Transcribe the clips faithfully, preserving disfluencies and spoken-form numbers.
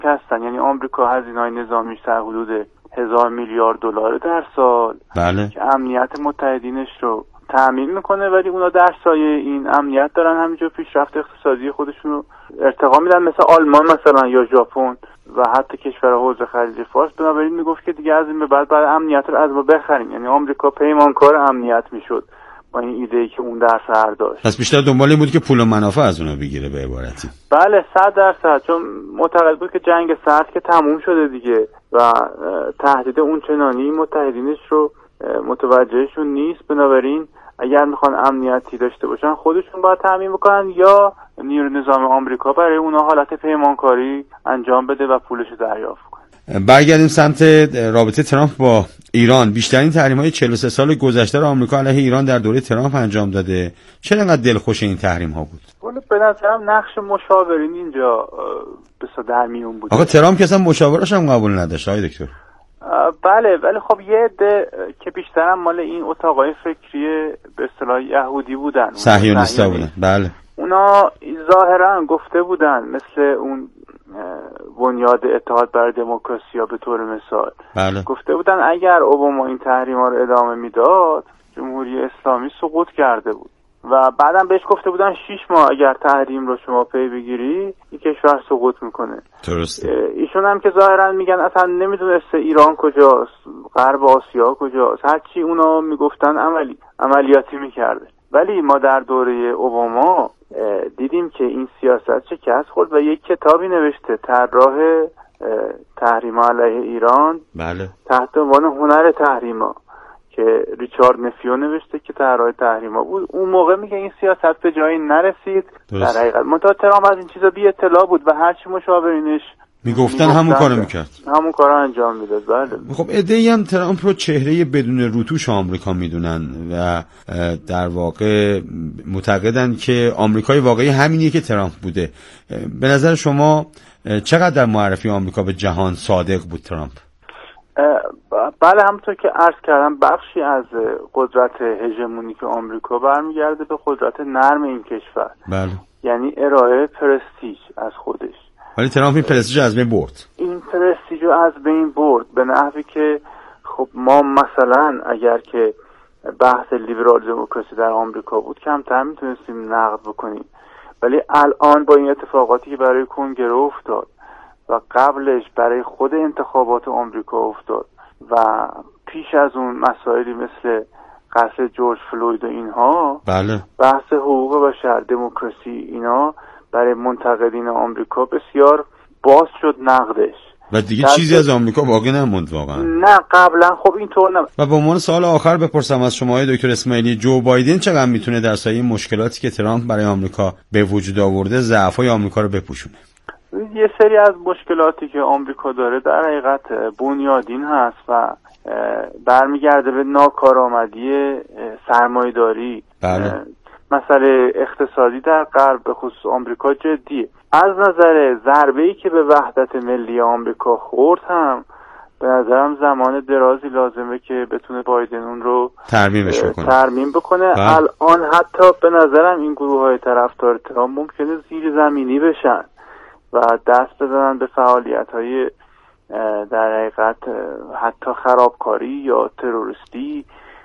هستن. یعنی آمریکا هزینه‌های نظامیش در حدود هزار میلیارد دلار در سال بله. که امنیت متحدینش رو تأمین میکنه، ولی اونا در سایه این امنیت دارن همینجور پیشرفت اقتصادی خودشون رو ارتقا میدن، مثل آلمان مثلا یا ژاپن و حتی کشور حوض خلیج فارس. بنابراین میگفت که دیگه از این به بعد بعد امنیت رو از ما بخریم. یعنی آمریکا پیمانکار امنیت میشد با این ایده‌ای که اون در سر داشت. پس بیشتر دنبال این بود که پول و منافع از اونها بگیره به عبارتی. بله صد درصد، چون معتقد بود که جنگ سرد که تموم شده دیگه و تهدید اون چنانی متحدینش رو متوجهشون نیست. بنابراین اگر میخوان امنیتی داشته باشن خودشون باید تامین بکنن یا نیروی نظام آمریکا برای اونها حالت پیمانکاری انجام بده و پولش رو دریافت کنه. برگردیم سمت رابطه ترامپ با ایران. بیشترین تحریم‌های چهل و سه سال گذشته را آمریکا علیه ایران در دوره ترامپ انجام داده. چرا انقدر دلخوش این تحریم‌ها بود؟ ولی به نظرم نقش مشاورین اینجا بسا در میون بود. آقا ترامپ که اصلا مشاورش هم قبول نداشت آقای دکتر. بله ولی خب یه عده که بیشترم مال این اتاقای فکری به اصطلاح یهودی بودن، صهیونیستا بودن. بله اونا ظاهرا گفته بودن مثل اون بنیاد اتحاد برای دموکراسی ها به طور مثال، بله. گفته بودن اگر اوباما این تحریما رو ادامه میداد جمهوری اسلامی سقوط کرده بود و بعدم بهش گفته بودن شش ماه اگر تحریم رو شما پی بگیری این کشور سقوط میکنه. درسته. ایشون هم که ظاهرا میگن اصلا نمیدونسته ایران کجاست، غرب آسیا کجاست، هرچی اونا میگفتن عملی عملیاتی میکرده. ولی ما در دوره اوباما دیدیم که این سیاست شکست خورد و یک کتابی نوشته طراح تحریم علیه ایران، بله. تحت عنوان هنر تحریما که ریچارد نفیو نوشته که طراح تحریما بود. اون موقع میگه این سیاست به جایی نرسید. درست. در حقیقت منتها ترامپ از این چیزا بی اطلاع بود و هرچی مشاورینش میگفتن همون کارو میکرد، همون کارو انجام میداد. بله. خب عده‌ای هم ترامپ رو چهره بدون روتوش آمریکا میدونن و در واقع معتقدن که آمریکای واقعی همینیه که ترامپ بوده. به نظر شما چقدر در معرفی آمریکا به جهان صادق بود ترامپ؟ بله همونطور که عرض کردم بخشی از قدرت هژمونیک آمریکا برمیگرده به قدرت نرم این کشور. بله. یعنی ارائه پرستیژ از خودش. ولی ترامپ این پرستیژ از بین برد. این پرستیژ از بین برد به نحوی که خب ما مثلا اگر که بحث لیبرال دموکراسی در آمریکا بود کمتر میتونستیم نقد بکنیم، ولی الان با این اتفاقاتی که برای کنگره افتاد و قبلش برای خود انتخابات آمریکا افتاد و پیش از اون مسائلی مثل قتل جورج فلوید و اینها، بله. بحث حقوق بشر، دموکراسی، اینا برای منتقدین آمریکا بسیار باز شد نقدش و دیگه چیزی از آمریکا باقی نموند واقعا. نه قبلا خب اینطور نبود. و به عنوان سوال آخر بپرسم از شما دکتر اسماعیلی، جو بایدن چقدر میتونه در سایه مشکلاتی که ترامپ برای آمریکا به وجود آورده ضعف‌های آمریکا رو بپوشونه؟ یه سری از مشکلاتی که آمریکا داره در حقیقت بنیادین هست و برمیگرده به ناکارآمدی سرمایه‌داری. بله. مسئله اقتصادی در غرب به خصوص آمریکا جدیه. از نظر ضربه‌ای که به وحدت ملی آمریکا خورد هم به نظرم زمان درازی لازمه که بتونه بایدن اون رو ترمیمش بکنه. ترمیم بکنه. بله. الان حتی به نظرم این گروه‌های طرفدار ترامپ ممکنه زیر زمینی بشن و دست بزنن به فعالیت‌های در حقیقت حتی خرابکاری یا تروریستی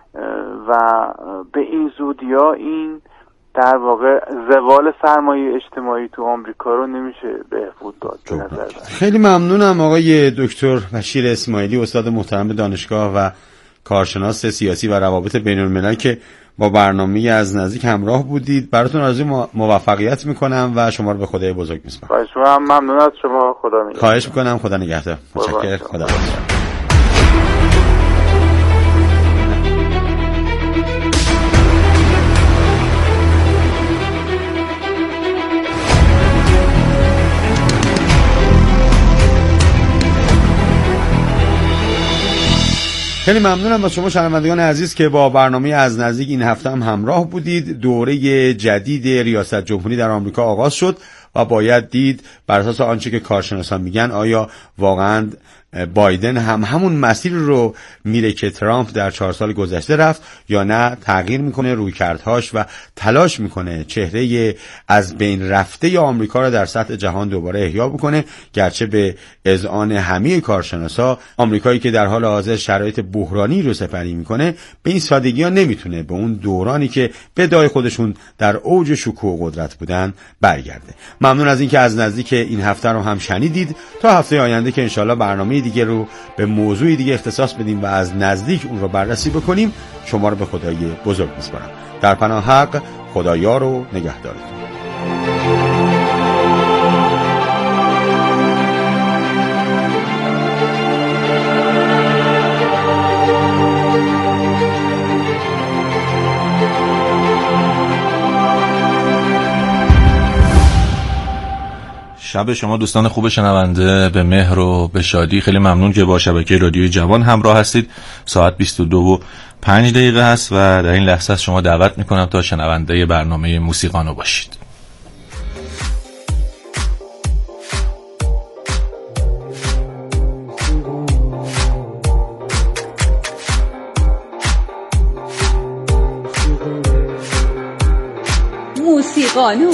و به این زودی‌ها این در واقع زوال سرمایه اجتماعی تو آمریکا رو نمیشه بهبود داد. خیلی ممنونم آقای دکتر بشیر اسماعیلی، استاد محترم دانشگاه و کارشناس سیاسی و روابط بین‌الملل که با برنامه از نزدیک همراه بودید. براتون آرزوی موفقیت میکنم و شما رو به خدای بزرگ میسپارم. خواهش میکنم. ممنون از شما. خدا نگهدار. خواهش میکنم. خدا نگهدار. متشکرم. خدا نگهدار. خیلی ممنونم از شما شنوندگان عزیز که با برنامه از نزدیک این هفته هم همراه بودید. دوره جدید ریاست جمهوری در آمریکا آغاز شد. و باید دید بر اساس آنچه که کارشناسان میگن آیا واقعا بایدن هم همون مسیر رو میره که ترامپ در چهار سال گذشته رفت یا نه تغییر میکنه رویکردهاش و تلاش میکنه چهره از بین رفته آمریکا رو در سطح جهان دوباره احیا بکنه. گرچه به اذعان همه کارشناسا آمریکایی که در حال حاضر شرایط بحرانی رو سپری میکنه به این سادگی ها نمیتونه به اون دورانی که به دای خودشون در اوج شکوه و قدرت بودن برگرده. ممنون از اینکه از نزدیک این هفته رو هم شنیدید. تا هفته آینده که انشالله برنامه دیگه رو به موضوع دیگه اختصاص بدیم و از نزدیک اون رو بررسی بکنیم، شما رو به خدای بزرگ میسپارم. در پناه حق، خدایا رو نگهدارتون. شب شما دوستان خوب شنونده به مهر و به شادی. خیلی ممنون که با شبکه رادیوی جوان همراه هستید. ساعت بیست و دو و پنج دقیقه هست و در این لحظه از شما دعوت میکنم تا شنونده برنامه موسیقانو باشید. موسیقانو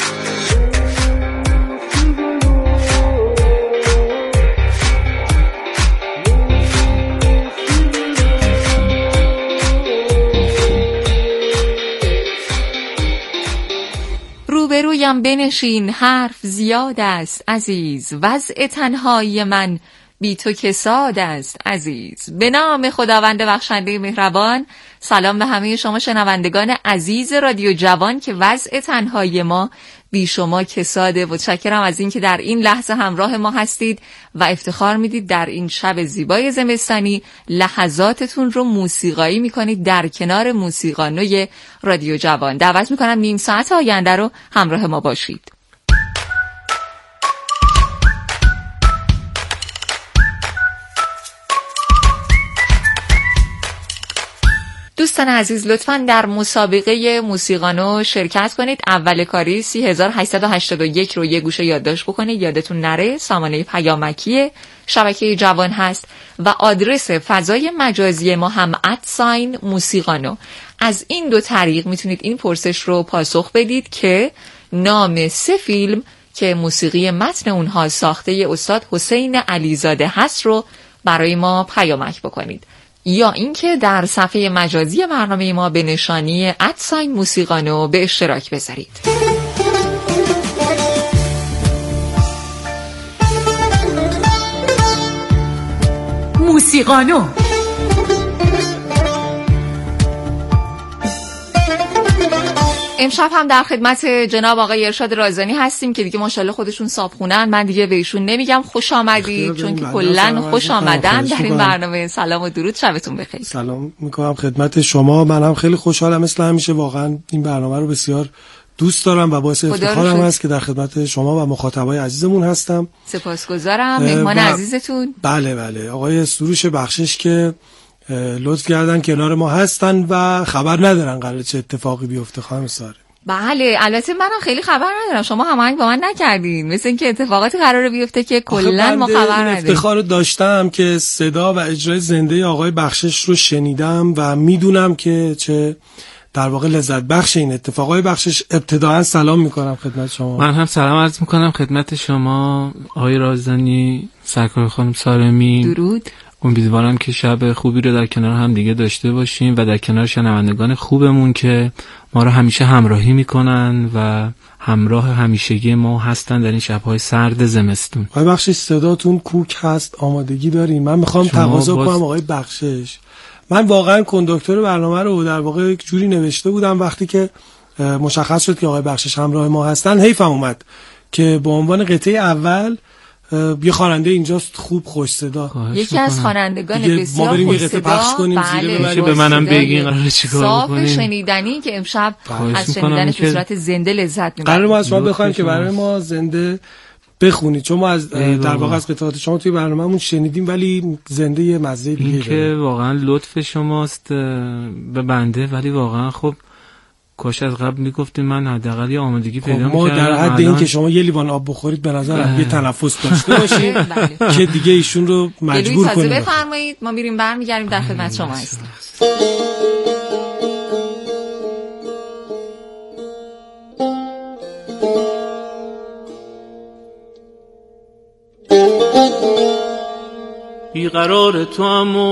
روبرویم بنشین، حرف زیاد است عزیز، وضع تنهایی من بی تو کساد است عزیز. به نام خداوند بخشنده مهربان، سلام به همه شما شنوندگان عزیز رادیو جوان که وضع تنهایی ما بی شما کساده. متشکرم از این که در این لحظه همراه ما هستید و افتخار میدید در این شب زیبای زمستانی لحظاتتون رو موسیقایی میکنید در کنار موسیقانوی رادیو جوان. دعوت میکنم نیم ساعت آینده رو همراه ما باشید. دوستان عزیز، لطفاً در مسابقه موسیقانو شرکت کنید. اول کاری سی هزار و هشتصد و هشتاد و یک رو یه گوشه یادداشت بکنید، یادتون نره. سامانه پیامکی شبکه جوان هست و آدرس فضای مجازی ما هم ادساین موسیقانو. از این دو طریق میتونید این پرسش رو پاسخ بدید که نام سه فیلم که موسیقی متن اونها ساخته استاد حسین علیزاده هست رو برای ما پیامک بکنید، یا اینکه در صفحه مجازی برنامه ما به نشانی ادساین موسیقانو به اشتراک بذارید. موسیقانو امشب هم در خدمت جناب آقای ارشاد رازانی هستیم که دیگه ماشاءالله خودشون صابخونن. من دیگه بهشون نمیگم خوش آمدید چون که کلن خوش آمدن در این برنامه. سلام و درود، شبتون بخیر. سلام میکنم خدمت شما. منم خیلی خوشحالم مثل همیشه، واقعا این برنامه رو بسیار دوست دارم و باعث افتخارم هست که در خدمت شما و مخاطبای عزیزمون هستم. سپاسگزارم. مهمان عزیزتون بله بله آقای سروش بخشش که لطف کردن کنار ما هستن و خبر ندارن قراره چه اتفاقی بیفته. خانم ساره بله، البته منم خیلی خبر ندارم، شما هماهنگ با من نکردین، مثل اینکه اتفاقاتی قراره بیفته که کلا ما خبر نداریم. افتخار داشتم که صدا و اجرای زنده آقای بخشش رو شنیدم و میدونم که چه در واقع لذت بخش این اتفاقای. بخشش ابتداعا سلام میکنم خدمت شما. من هم سلام عرض میکنم خدمت شما آقای رازانی، سرکار خانم سارمی. درود. امیدوارم که شب خوبی رو در کنار هم دیگه داشته باشیم و در کنار شنوندگان خوبمون که ما رو همیشه همراهی میکنن و همراه همیشگی ما هستن در این شب‌های سرد زمستون. آقای بخشش صداتون کوک هست، آمادگی دارین. من میخوام تقاضا باز... کنم آقای بخشش، من واقعا کنداکتور برنامه رو در واقع یک جوری نوشته بودم وقتی که مشخص شد که آقای بخشش همراه ما هستن حیفم اومد که به عنوان قطعه اول یه خواننده اینجاست خوب خوش صدا، یکی از خوانندگان بسیار خوش صدا. بله، به منم بگین قراره چیکار بکنیم. صاف شنیدنی که امشب از شنیدن به صورت زنده لذت می‌بریم. قراره ما از شما بخوایم که برای ما زنده بخونید، چون ما از در واقع از قطعات شما توی برنامه‌مون شنیدیم ولی زنده یه مزه دیگه. این که واقعا لطف شماست به بنده، ولی واقعا خب کاش از قبل میگفتین، من حداقل یه آمادگی پیدا می‌کردم. ما در حد این که شما یه لیوان آب بخورید به نظر یه تنفس داشته باشید که دیگه ایشون رو مجبور کنید. بفرمایید، ما میریم برمیگردیم در خدمت شما هستیم. بیقرار تو اما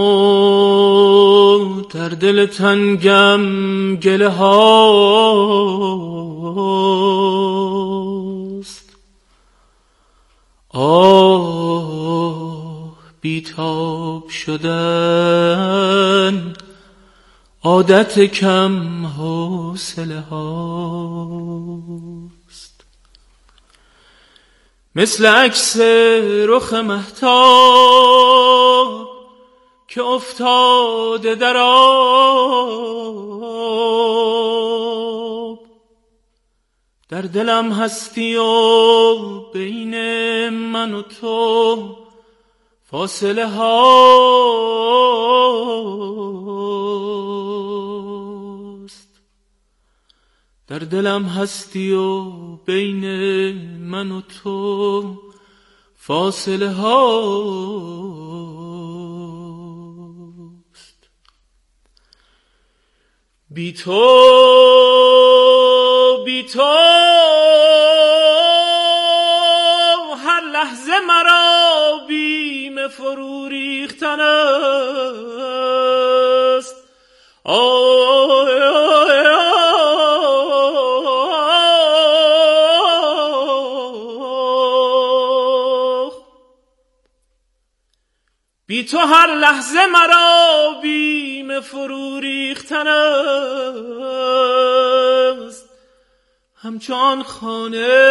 در دل تنگم گله هاست. آه بیتاب شدن عادت کم حوصله هاست. مثل عکس رخ مهتاب که افتاده در آب، در دلم هستی و بین من و تو فاصله هاست. در دلم هستی و بین من و تو فاصله هاست. بی تو بی تو هر لحظه مرا بیم فرو ریختن است. بی تو هر لحظه مرا بیم فرو ریختن است. همچون خانه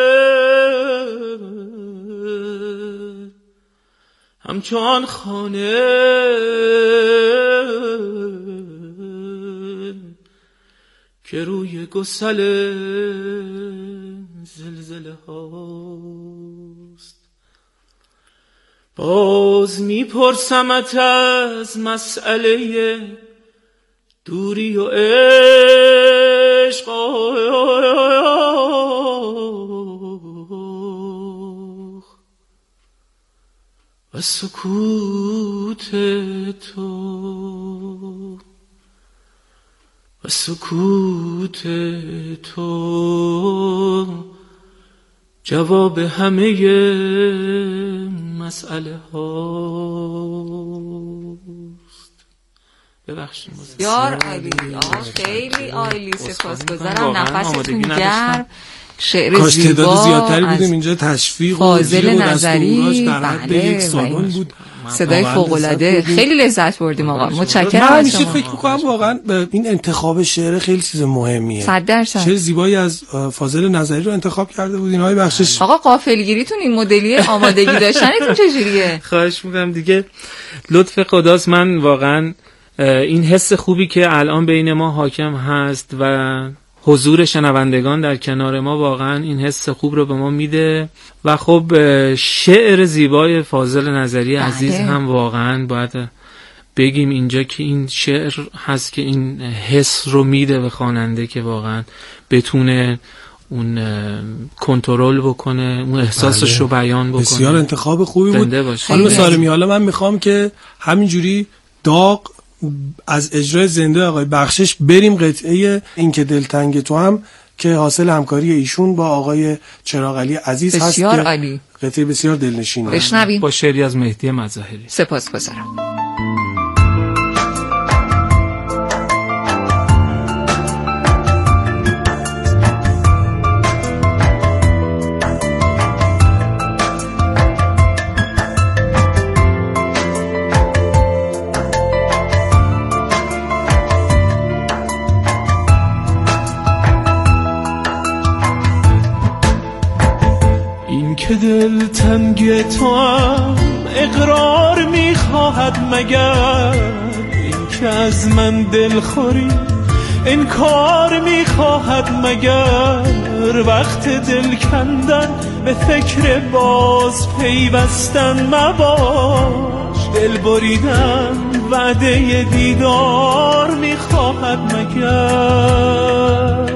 همچون خانه که روی گسل زلزله هاست. باز میپرسمت از مسئله دوری و عشق و سکوت تو و سکوت تو جواب همه مسئله هاست. ببخشید یار عالی، خیلی عالی، سپاسگزارم، نفستون گرم، شعر کاش زیبا. تعداد زیادتری بودیم اینجا، تشویق و فاضل نظری، در حد یک سالن بود، صدای فوق‌العاده، خیلی لذت بردیم آقا. متشکرم. من همیشه فکر می‌کنم واقعا این انتخاب شعر خیلی چیز مهمیه. صد درصد. شعر زیبایی از فاضل نظری رو انتخاب کرده بودین های بخشش. آقا غافلگیریتون این مدلی آمادگی داشتنتون چجوریه؟ خواهش می‌کنم دیگه، لطف خداست. من واقعا این حس خوبی که الان بین ما حاکم هست و حضور شنوندگان در کنار ما واقعا این حس خوب رو به ما میده و خب شعر زیبای فاضل نظری بله. عزیز هم واقعا باید بگیم اینجا که این شعر هست که این حس رو میده به خواننده که واقعا بتونه اون کنترل بکنه، اون احساسش رو بیان بکنه. بسیار انتخاب خوبی بود. خانم سالمی، حالا من میخوام که همینجوری داغ از اجرای زنده آقای بخشش بریم قطعه این که دلتنگ تو هم که حاصل همکاری ایشون با آقای چراغ علی عزیز هست. بسیار عالی، قطعه بسیار دلنشینه. بشنویم با شعری از مهدی مظاهری. سپاسگزارم. که دل تنگ تو هم اقرار میخواهد مگر، این که از من دلخوری انکار میخواهد مگر، وقت دل کندن به فکر باز پیوستن مباش، دل بریدن وعده دیدار میخواهد مگر؟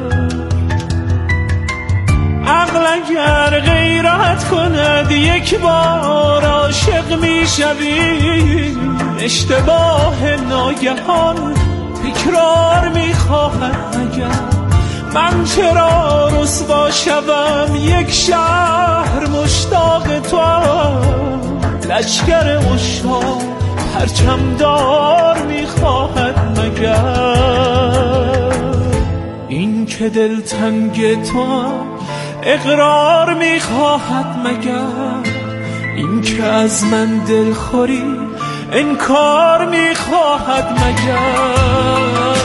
عقل اگر غیرت کند یک بار عاشق میشوی، اشتباه ناگهان تکرار میخواهد مگر؟ من چرا رسوا شوم یک شهر مشتاق تو، لشکر عشاق پرچم دار میخواهد مگر؟ این که دلتنگ تو اقرار میخواهد مگر؟ این که از من دلخوری انکار میخواهد مگر؟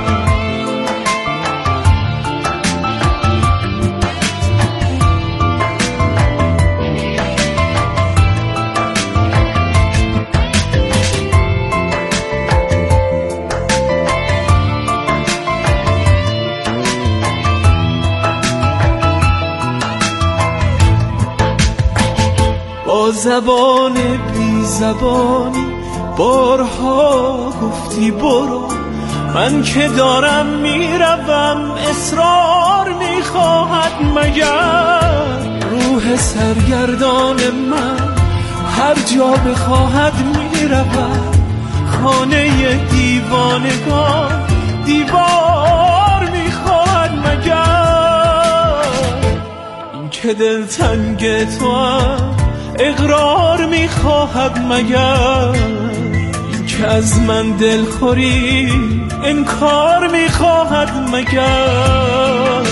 با زبان بی زبانی بارها گفتی برو، من که دارم میروم اصرار میخواهد مگر؟ روح سرگردان من هر جا بخواهد میرود، خانه دیوانگان دیوار میخواهد مگر؟ این که دلتنگ تو اقرار میخواهد مگر؟ این که از من دلخوری انکار میخواهد مگر؟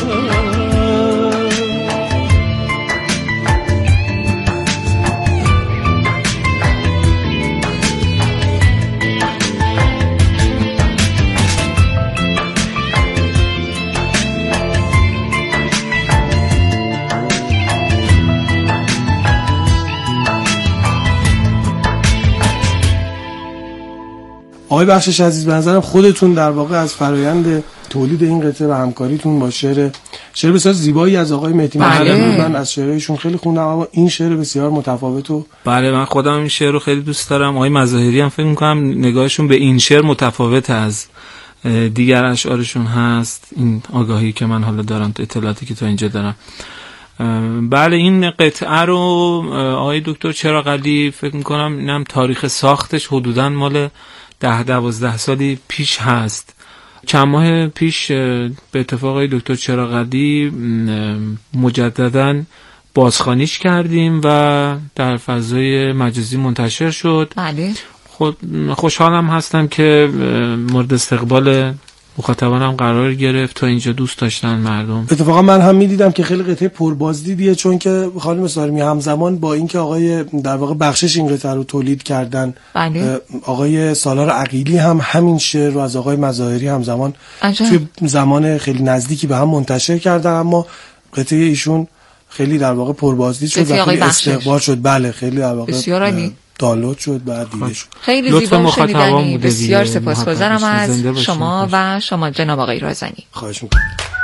آقای بخشش عزیز، به نظرم خودتون در واقع از فرایند تولید این قطعه و همکاریتون با شعر شعر بسیار زیبایی از آقای مهدی بله. مهربان، من از شعرهایشون خیلی خوندم، اما این شعر بسیار متفاوت و بله من خودم این شعر رو خیلی دوست دارم. آقای مظاهری هم فکر می‌کنم نگاهشون به این شعر متفاوت از دیگر اشعارشون هست، این آگاهی که من حالا دارم، اطلاعاتی که تا اینجا دارم. بله این قطعه رو آقای دکتر چراغعلی فکر می‌کنم اینم تاریخ ساختش حدوداً مال ده دوازده سالی پیش هست. چند ماه پیش به اتفاق آقای دکتر چراغعلی مجدداً بازخوانیش کردیم و در فضای مجازی منتشر شد. بله. خود خوشحالم هستم که مورد استقبال مخاطبانم قرار گرفت، تا اینجا دوست داشتن مردم. اتفاقا من هم میدیدم که خیلی قطعه پربازدیدیه، چون که خانم سارمی همزمان با اینکه آقای در واقع بخشش این قطعه رو تولید کردن، بله. آقای سالار عقیلی هم همین شعر رو از آقای مظاهری همزمان توی زمان خیلی نزدیکی به هم منتشر کردن، اما قطعه ایشون خیلی در واقع پربازدید شد و خیلی استقبال شد. بله خیلی در واقع بسیار دانلود شد، بعد دیده شد. خیلی زیبا شنیدنی. بسیار سپاسگزارم از شما و شما جناب آقای رازنی. خواهش میکنم.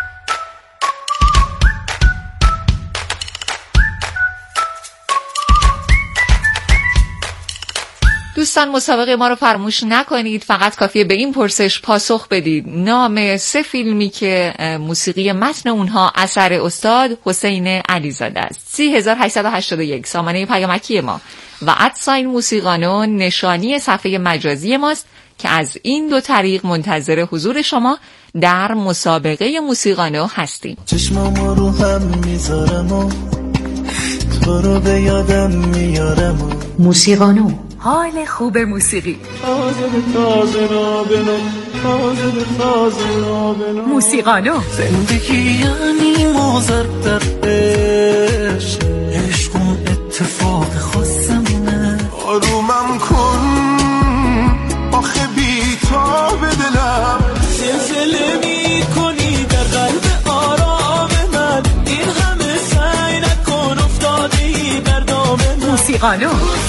دوستان مسابقه ما رو فراموش نکنید، فقط کافیه به این پرسش پاسخ بدید: نام سه فیلمی که موسیقی متن اونها اثر استاد حسین علیزاده است. سی هزار و هشتصد و هشتاد و یک سامانه پیامکی ما و ادساین موسیقانو نشانی صفحه مجازی ماست که از این دو طریق منتظر حضور شما در مسابقه موسیقانو هستیم. چشمام رو هم میذارم و تو رو به یادم میارم و موسیقانو، حال خوب موسیقی. تازه به تازه نابنو، تازه به تازه نابنو. موسیقانو زندگی یعنی مازد در عشق، عشق اون اتفاق خاصمونه. آرومم کن آخه بی تا به دلم، زلزله می کنی در قلب آرام من، این همه سعی نکن افتادی در دام من. موسیقانو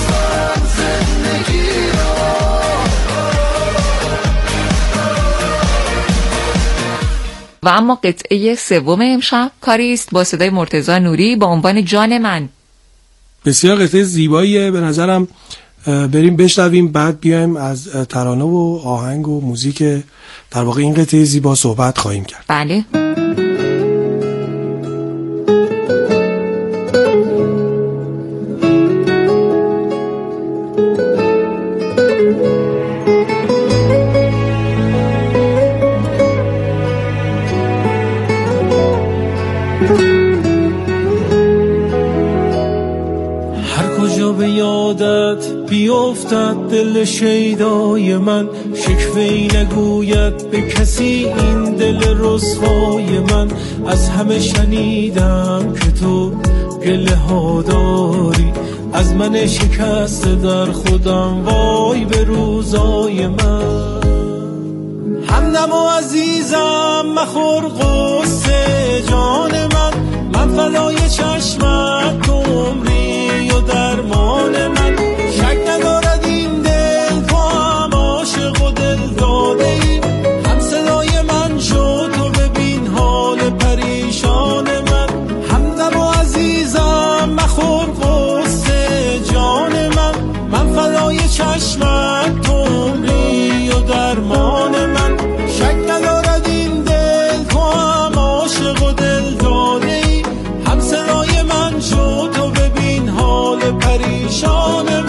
و اما قطعه سوم امشب کاری است با صدای مرتضی نوری با عنوان جان من. بسیار قطعه زیباییه به نظرم. بریم بشنویم، بعد بیایم از ترانه و آهنگ و موزیک در واقع این قطعه زیبا صحبت خواهیم کرد. بله. بیافتد دل شیدای من، شکوه‌ای نگوید به کسی این دل رسوای من. از همه شنیدم که تو گله ها داری، از من شکسته در خودم وای به روزای من. همدم و عزیزم مخور قصه جان من، من فدای چشمت تو عمری و درمان من. شک ندارد این دل تو هم عاشق و دل داده ای، هم صدای من شد تو ببین حال پریشان من. همدم و عزیزم مخور قصه جان من، من فدای چشمت تو عمری و درمان من. شک ندارد این دل تو هم عاشق و دل داده ای، هم صدای من شد تو ببین حال پریشان من.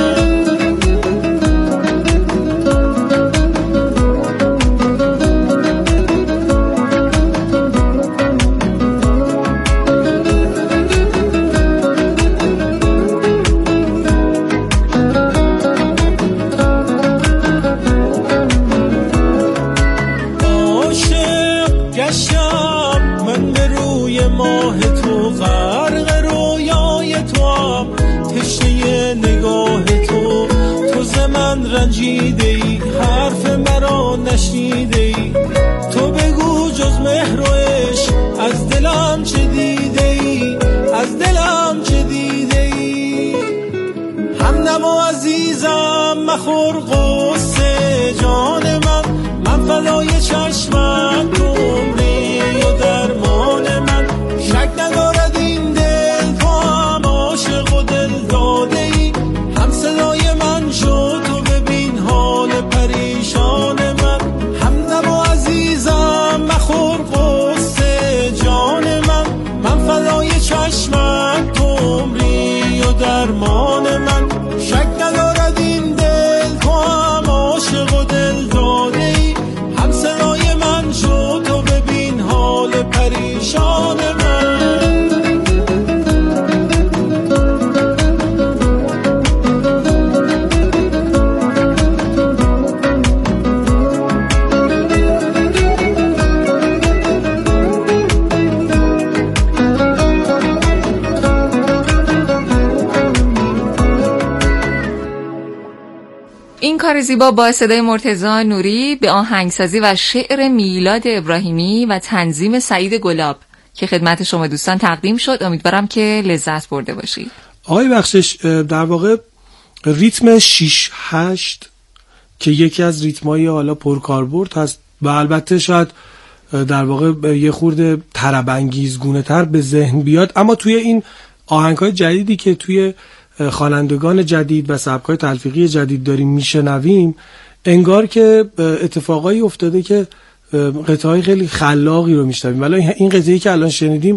رنجیده ای حرف مرا نشنیده ای، تو بگو جز مهر و عشق از دلم چه دیده ای، از دلم چه دیده ای. همدم و عزیزم مخور قصه جان من، من فدای چشمت تو عمری و درمان من. شک ندارد این دل تو هم عاشق و دل داده ای، هم صدای من شد تو ببین حال پریشان من. همدم و عزیزم مخور قصه جان من، من فدای چشمت تو عمری و درمان من. شک ندارد این دل تو هم عاشق و دل داده ای، هم صدای من شد تو ببین حال پریشان من. این کار زیبا با صدای مرتضی نوری به آهنگسازی و شعر میلاد ابراهیمی و تنظیم سعید گلاب که خدمت شما دوستان تقدیم شد، امیدوارم که لذت برده باشید. آقای بخشش، در واقع ریتم شش هشت که یکی از ریتمای حالا پرکاربرد هست و البته شاید در واقع یه خورده طرب انگیزگونه تر به ذهن بیاد، اما توی این آهنگ‌های جدیدی که توی خوانندگان جدید و سبک‌های تلفیقی جدید داریم میشنویم، انگار که اتفاقایی افتاده که قطعه‌های خیلی خلاقی رو میشنویم. ولی این قطعه‌ای که الان شنیدیم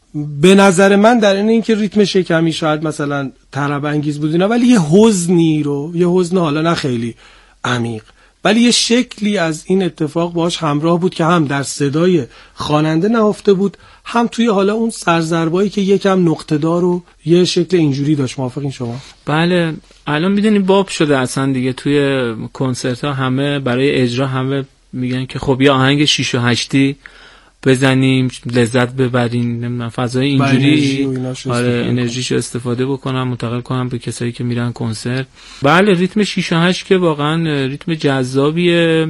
به نظر من در این اینکه ریتم شکمی شاید مثلا طرب انگیز بود، ولی یه حزنی رو، یه حزن حالا نه خیلی عمیق، ولی یه شکلی از این اتفاق باهاش همراه بود که هم در صدای خواننده نهفته بود، هم توی حالا اون سرزربایی که یکم نقطه‌دار و یه شکل اینجوری داشت. موافقین شما؟ بله، الان میدونی باب شده اصلا دیگه، توی کنسرت ها همه برای اجرا همه میگن که خب یه آهنگ شیش و هشتی بزنیم لذت ببرین، نمیدونم فضای اینجوری، آره انرژیشو استفاده بکنم منتقل کنم به کسایی که میرن کنسرت. بله، ریتم شیش و هشت که واقعا ریتم جذابیه.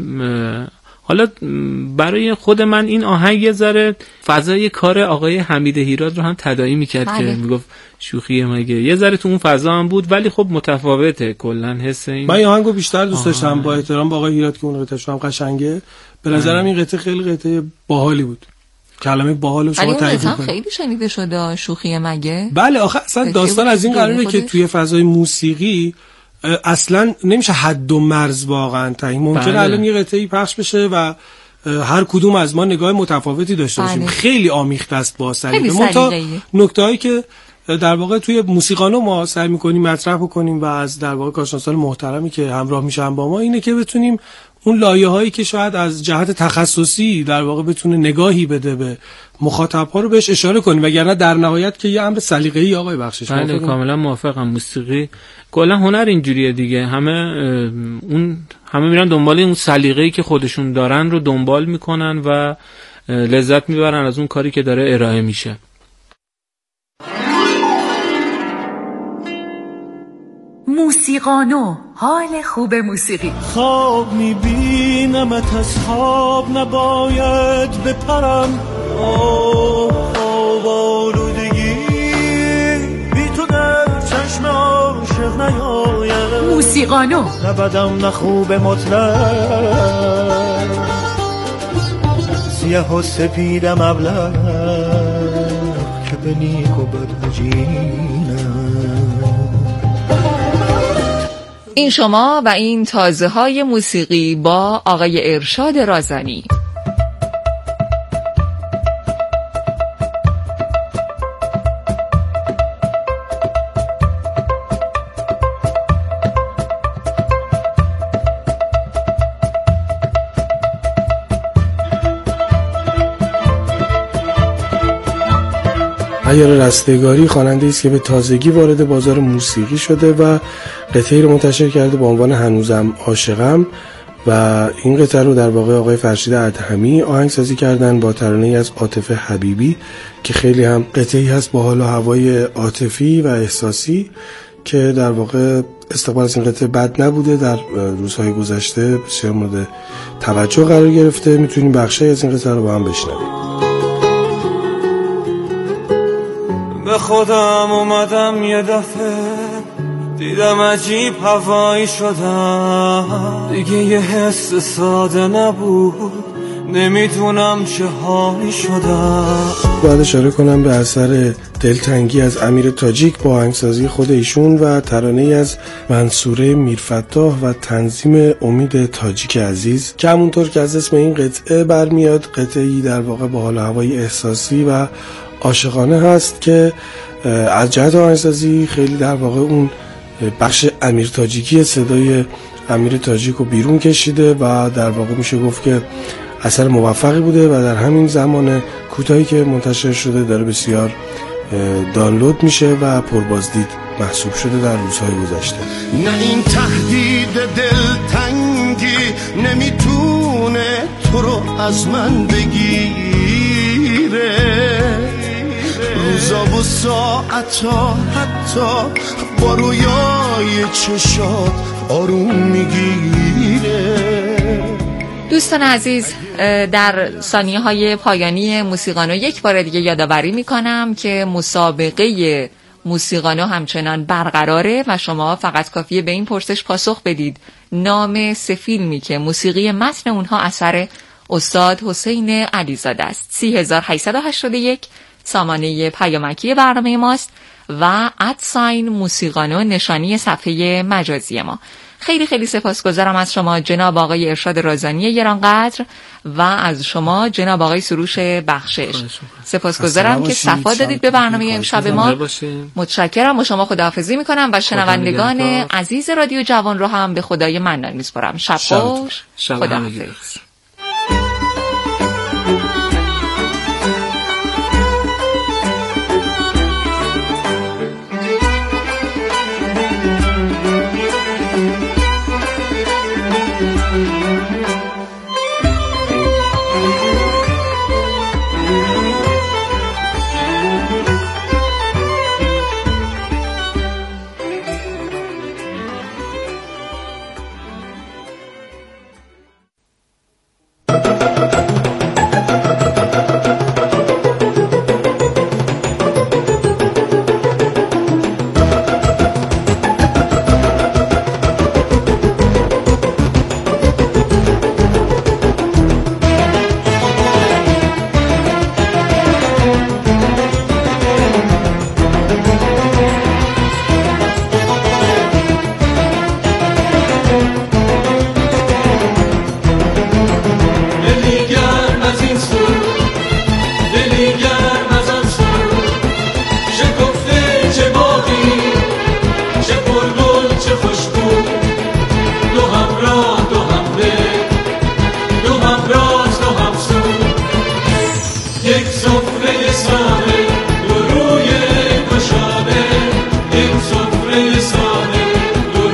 حالا برای خود من این آهنگ یه ذره فضای کار آقای حمید هیراد رو هم تداعی میکرد که میگفت شوخیه مگه، یه ذره تو اون فضا هم بود، ولی خب متفاوته کلا حس این. من این آهنگو بیشتر دوست داشتم، با احترام به آقای هیراد که اون قطعه‌ش هم قشنگه، به نظرم این قطعه خیلی قطعه باحالی بود. کلمه باحالو شما تایید کنید. خیلی شنیده شده شوخیه مگه. بله، آخه اصلا داستان از این قراره که توی فضای موسیقی اصلا نمیشه حد و مرز واقعا تعیین. ممکنه بله. الان یه قطعه‌ای پخش بشه و هر کدوم از ما نگاه متفاوتی داشته باشیم. بله. خیلی آمیخته است با سلیقه. منتها نکته‌ای که در واقع توی موسیقانو ما سعی می‌کنیم مطرح بکنیم و از در واقع کارشناسان محترمی که همراه میشن با ما اینه که بتونیم اون لایه‌هایی که شاید از جهت تخصصی در واقع بتونه نگاهی بده به مخاطب‌ها رو بهش اشاره کنیم، وگرنه در نهایت که یه امر سلیقه‌ای آقای بخشش. بله کاملا موافقم. موسیقی کلا هنر اینجوریه دیگه، همه اون همه میرن دنبال اون سلیقه‌ای که خودشون دارن رو دنبال میکنن و لذت میبرن از اون کاری که داره ارائه میشه. موسیقانو، حال خوب موسیقی. خواب میبینمت از خواب نباید بپرم، خواب آلودگی بی تو در چشم عاشق نیاید. موسیقانو نه بدم نه خوب مطلق، سیاه و سپیدم ابلق که به نیک و بد عجینم. این شما و این تازه های موسیقی با آقای ارشاد رازانی. عیار رستگاری خواننده‌ای است که به تازگی وارد بازار موسیقی شده و قطعه‌ای رو منتشر کرده با عنوان هنوزم عاشقم و این قطعه رو در واقع آقای فرشید ادهمی آهنگسازی کردن با ترانه‌ای از عاطف حبیبی که خیلی هم قطعه‌ای هست با حال و هوای عاطفی و احساسی که در واقع استقبال از این قطعه بد نبوده، در روزهای گذشته بسیار مورد توجه قرار گرفته. میتونیم بخشی از این قطعه رو با هم بشنویم. به خودم اومدم یه دفعه، دیدم عجیب هوایی شدم، دیگه یه حس ساده نبود، نمیدونم چه حالی شدم. باید اشاره کنم به اثر دلتنگی از امیر تاجیک با آهنگسازی خود ایشون و ترانه‌ای از منصوره میرفتاح و تنظیم امید تاجیک عزیز که همونطور که از اسم این قطعه برمیاد قطعه‌ای در واقع با حال و هوای احساسی و عاشقانه هست که از جهت آهنگسازی خیلی در واقع اون بخش امیر تاجیکی صدای امیر تاجیک رو بیرون کشیده و در واقع میشه گفت که اثر موفقی بوده و در همین زمان کوتاهی که منتشر شده داره بسیار دانلود میشه و پربازدید محسوب شده در روزهای گذشته. نه این تهدید دلتنگی نمیتونه تو رو از من بگیره، روزا و ساعتا حتی با رویای چشات آروم میگیره. دوستان عزیز، در ثانیه های پایانی موسیقانو یک بار دیگه یادآوری میکنم که مسابقه موسیقانو همچنان برقراره و شما فقط کافیه به این پرسش پاسخ بدید: نام سه فیلمی که موسیقی متن اونها اثر استاد حسین علیزاده است. سی هزار و هشتصد و هشتاد و یک سامانه پیامکی برنامه ماست و ادساین موسیقانو نشانی صفحه مجازی ما. خیلی خیلی سپاسگزارم از شما جناب آقای ارشاد رازانی گرانقدر و از شما جناب آقای سروش بخشش. سپاسگزارم که صفا دادید به برنامه امشب ما. متشکرم و شما خداحافظی میکنم و شنوندگان عزیز رادیو جوان رو هم به خدای منان میسپارم. شب خوش. خداحافظ.